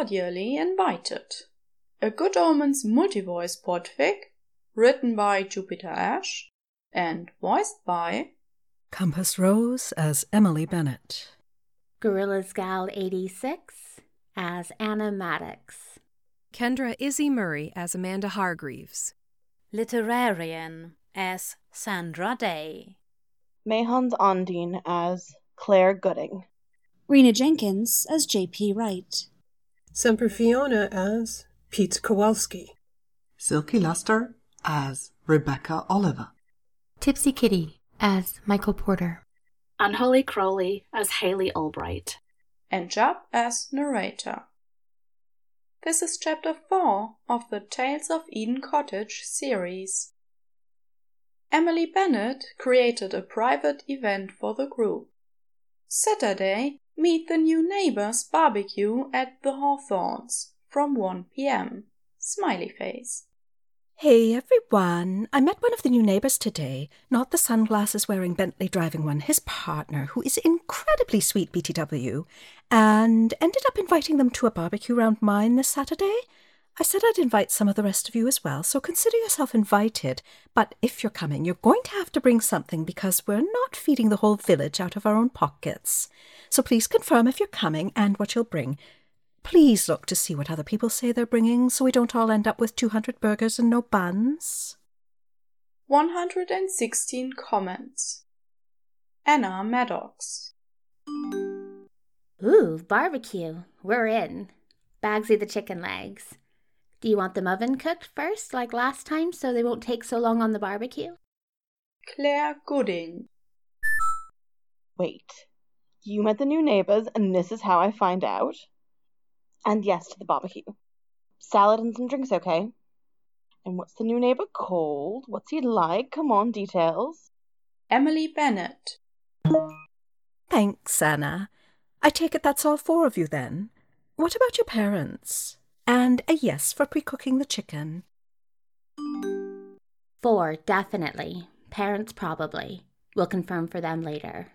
cordially invited. A Good Omens multi-voice podfic, written by Jupiter Ash and voiced by Compass Rose as Emily Bennett, Gorillas Gal 86 as Anna Maddox, Kendra Izzy Murray as Amanda Hargreaves, Literarian as Sandra Day, Mahon's Ondine as Claire Gooding, Rena Jenkins as J.P. Wright, Semper Fiona as Pete Kowalski, Silky Luster as Rebecca Oliver, Tipsy Kitty as Michael Porter, Unholy Crowley as Haley Albright, and Jupp as narrator. This is Chapter 4 of the Tales of Eden Cottage series. Emily Bennett created a private event for the group. Saturday, meet the new neighbors barbecue at the Hawthorns from 1 p.m. Smiley face. Hey everyone, I met one of the new neighbours today, not the sunglasses-wearing Bentley-driving one, his partner, who is incredibly sweet BTW, and ended up inviting them to a barbecue round mine this Saturday. I said I'd invite some of the rest of you as well, so consider yourself invited, but if you're coming, you're going to have to bring something because we're not feeding the whole village out of our own pockets. So please confirm if you're coming and what you'll bring. Please look to see what other people say they're bringing so we don't all end up with 200 burgers and no buns. 116 comments. Anna Maddox. Ooh, barbecue. We're in. Bagsy the chicken legs. Do you want them oven cooked first, like last time, so they won't take so long on the barbecue? Claire Gooding. Wait, you met the new neighbors and this is how I find out? And yes to the barbecue. Salad and some drinks, okay? And what's the new neighbor called? What's he like? Come on, details. Emily Bennett. Thanks, Anna. I take it that's all 4 of you then. What about your parents? And a yes for pre-cooking the chicken. 4, definitely. Parents probably. We'll confirm for them later.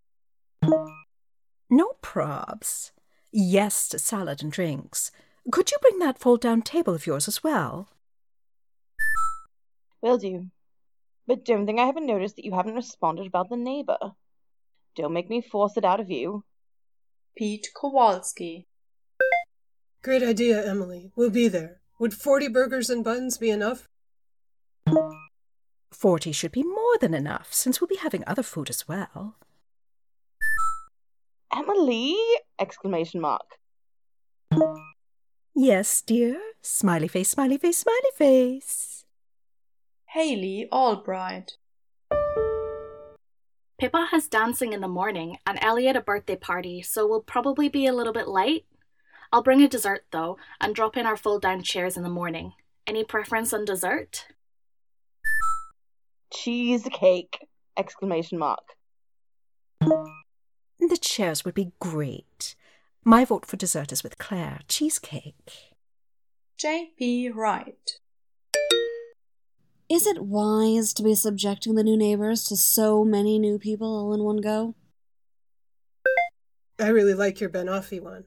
No probs. Yes to salad and drinks. Could you bring that fold-down table of yours as well? Will do. But don't think I haven't noticed that you haven't responded about the neighbor. Don't make me force it out of you. Pete Kowalski. Great idea, Emily. We'll be there. Would 40 burgers and buns be enough? 40 should be more than enough, since we'll be having other food as well. Emily! Exclamation mark. Yes, dear. Smiley face, smiley face, smiley face. Haley Albright. Pippa has dancing in the morning and Elliot a birthday party, so we'll probably be a little bit late. I'll bring a dessert though and drop in our fold-down chairs in the morning. Any preference on dessert? Cheesecake! Exclamation mark. The chairs would be great. My vote for dessert is with Claire. Cheesecake. J.P. Wright. Is it wise to be subjecting the new neighbors to so many new people all in one go? I really like your banoffee one.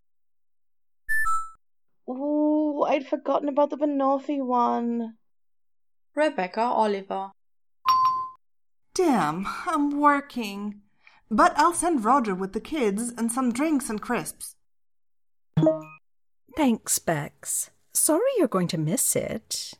Ooh, I'd forgotten about the banoffee one. Rebecca Oliver. Damn, I'm working. But I'll send Roger with the kids and some drinks and crisps. Thanks, Bex. Sorry you're going to miss it.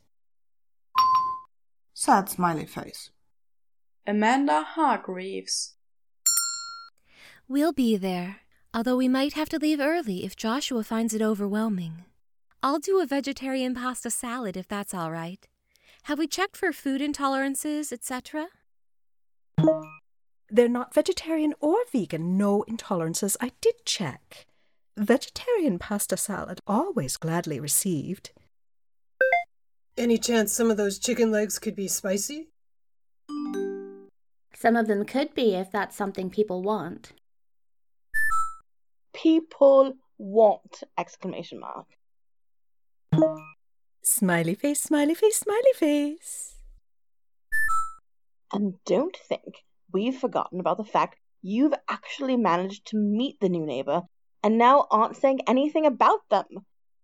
Sad smiley face. Amanda Hargreaves. We'll be there, although we might have to leave early if Joshua finds it overwhelming. I'll do a vegetarian pasta salad if that's all right. Have we checked for food intolerances, etc.? They're not vegetarian or vegan, no intolerances. I did check. Vegetarian pasta salad, always gladly received. Any chance some of those chicken legs could be spicy? Some of them could be if that's something people want. People want! Exclamation mark. Smiley face, smiley face, smiley face. And don't think we've forgotten about the fact you've actually managed to meet the new neighbor and now aren't saying anything about them.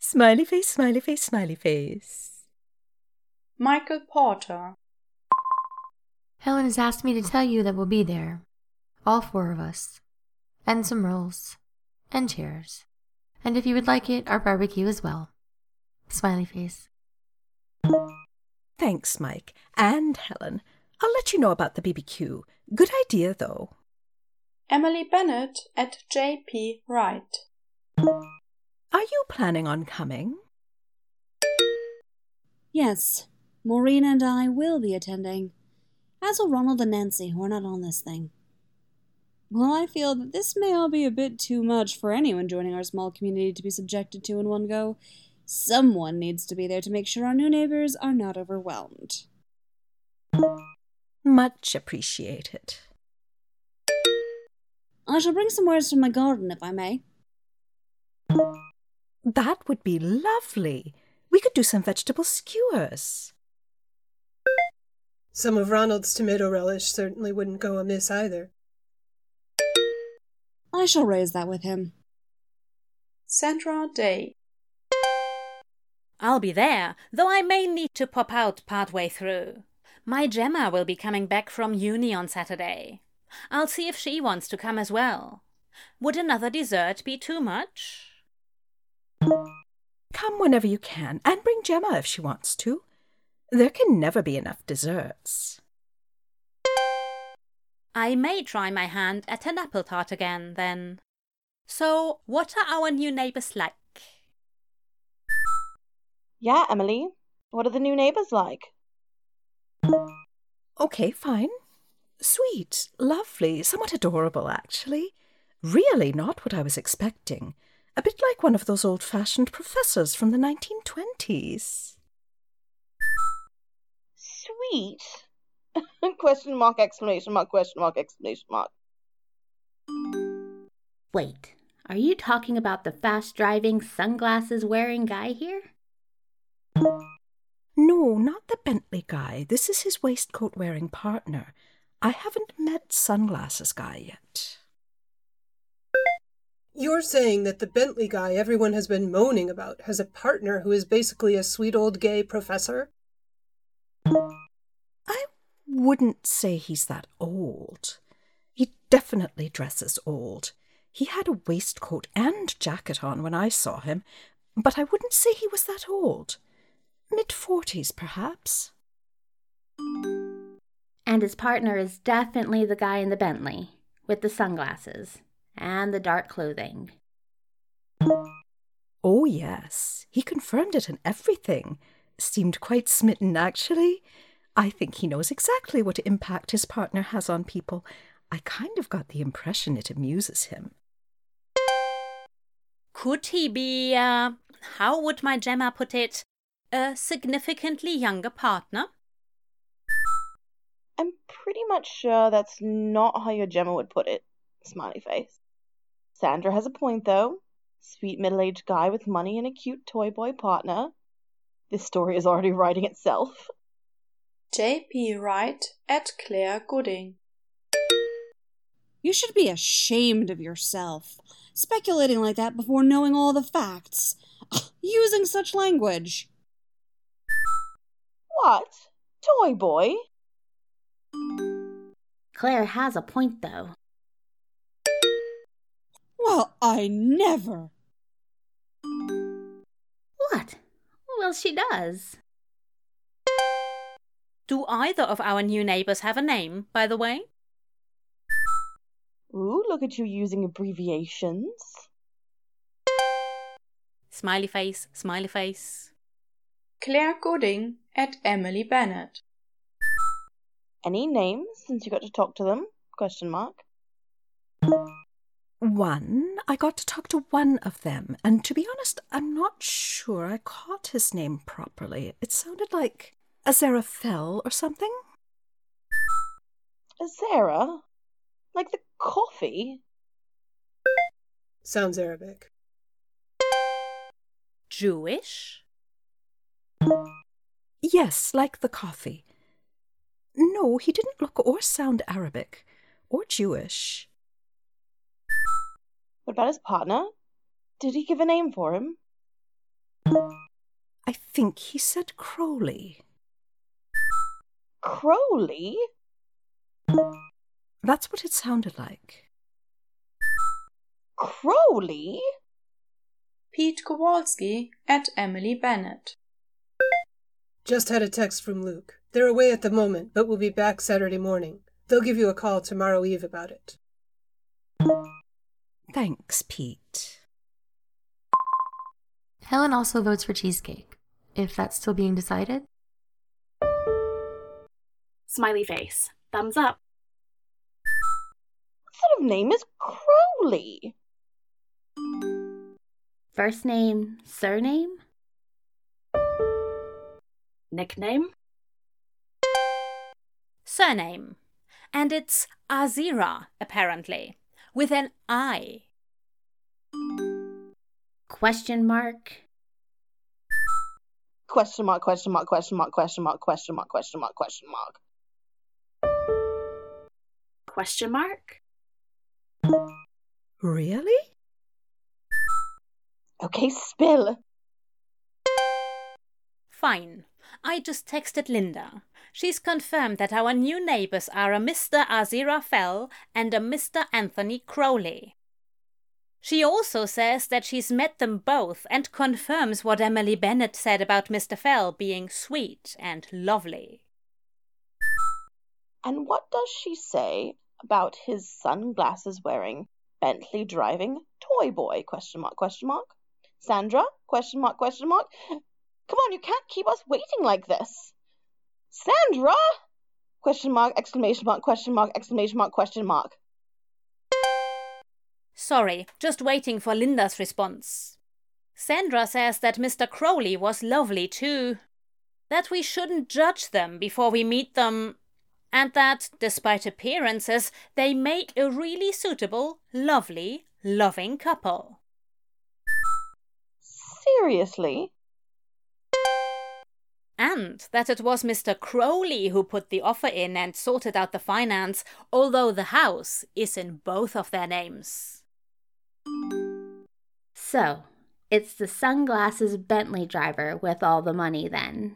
Smiley face, smiley face, smiley face. Michael Porter. Helen has asked me to tell you that we'll be there. All 4 of us. And some rolls. And chairs. And if you would like it, our barbecue as well. Smiley face. Thanks, Mike. And Helen. I'll let you know about the BBQ. Good idea, though. Emily Bennett at J.P. Wright. Are you planning on coming? Yes, Maureen and I will be attending, as will Ronald and Nancy, who are not on this thing. Well, I feel that this may all be a bit too much for anyone joining our small community to be subjected to in one go. Someone needs to be there to make sure our new neighbors are not overwhelmed. Much appreciated. I shall bring some wares from my garden, if I may. That would be lovely. We could do some vegetable skewers. Some of Ronald's tomato relish certainly wouldn't go amiss either. I shall raise that with him. Sandra Day. I'll be there, though I may need to pop out partway through. My Gemma will be coming back from uni on Saturday. I'll see if she wants to come as well. Would another dessert be too much? Come whenever you can, and bring Gemma if she wants to. There can never be enough desserts. I may try my hand at an apple tart again, then. So, what are our new neighbours like? Yeah, Emily. What are the new neighbours like? Okay, fine. Sweet, lovely, somewhat adorable, actually. Really not what I was expecting. A bit like one of those old-fashioned professors from the 1920s. Sweet? Question mark, exclamation mark, question mark, exclamation mark. Wait, are you talking about the fast-driving, sunglasses-wearing guy here? No, not the Bentley guy. This is his waistcoat-wearing partner. I haven't met Sunglasses Guy yet. You're saying that the Bentley guy everyone has been moaning about has a partner who is basically a sweet old gay professor? I wouldn't say he's that old. He definitely dresses old. He had a waistcoat and jacket on when I saw him, but I wouldn't say he was that old. Mid-40s, perhaps. And his partner is definitely the guy in the Bentley, with the sunglasses and the dark clothing. Oh, yes. He confirmed it and everything. Seemed quite smitten, actually. I think he knows exactly what impact his partner has on people. I kind of got the impression it amuses him. Could he be, how would my Gemma put it, a significantly younger partner? I'm pretty much sure that's not how your Gemma would put it. Smiley face. Sandra has a point, though. Sweet middle-aged guy with money and a cute toy boy partner. This story is already writing itself. J.P. Wright at Claire Gooding. You should be ashamed of yourself, speculating like that before knowing all the facts. Using such language. What? Toy boy? Claire has a point, though. Well, I never. What? Well, she does. Do either of our new neighbours have a name, by the way? Ooh, look at you using abbreviations. Smiley face, smiley face. Claire Gooding at Emily Bennett. Any names, since you got to talk to them? Question mark. One. I got to talk to one of them, and to be honest, I'm not sure I caught his name properly. It sounded like Aziraphale or something. Azera? Like the coffee? Sounds Arabic. Jewish? Yes, like the coffee. No, he didn't look or sound Arabic or Jewish. What about his partner? Did he give a name for him? I think he said Crowley. Crowley? That's what it sounded like. Crowley? Pete Kowalski at Emily Bennett. Just had a text from Luke. They're away at the moment, but will be back Saturday morning. They'll give you a call tomorrow eve about it. Thanks, Pete. Helen also votes for cheesecake, if that's still being decided. Smiley face. Thumbs up. What sort of name is Crowley? First name, surname? Nickname? Surname. And it's Azira, apparently, with an I. Question mark? Question mark, question mark, question mark, question mark, question mark, question mark, question mark. Question mark? Really? Okay, spill. Fine. I just texted Linda. She's confirmed that our new neighbors are a Mr. Azira Fell and a Mr. Anthony Crowley. She also says that she's met them both and confirms what Emily Bennett said about Mr. Fell being sweet and lovely. And what does she say about his sunglasses wearing, Bentley driving toy boy? Question mark, question mark. Sandra? Question mark, question mark. Come on, you can't keep us waiting like this. Sandra? Question mark, exclamation mark, question mark, exclamation mark, question mark. Sorry, just waiting for Linda's response. Sandra says that Mr. Crowley was lovely too, that we shouldn't judge them before we meet them, and that, despite appearances, they make a really suitable, lovely, loving couple. Seriously? And that it was Mr. Crowley who put the offer in and sorted out the finance, although the house is in both of their names. So, it's the sunglasses Bentley driver with all the money then.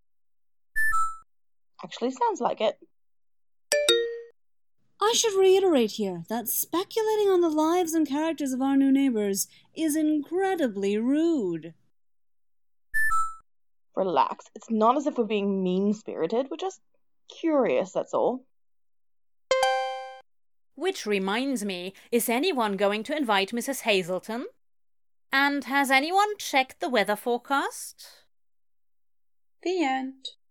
Actually sounds like it. I should reiterate here that speculating on the lives and characters of our new neighbors is incredibly rude. Relax. It's not as if we're being mean-spirited. We're just curious, that's all. Which reminds me, is anyone going to invite Mrs. Hazelton? And has anyone checked the weather forecast? The end.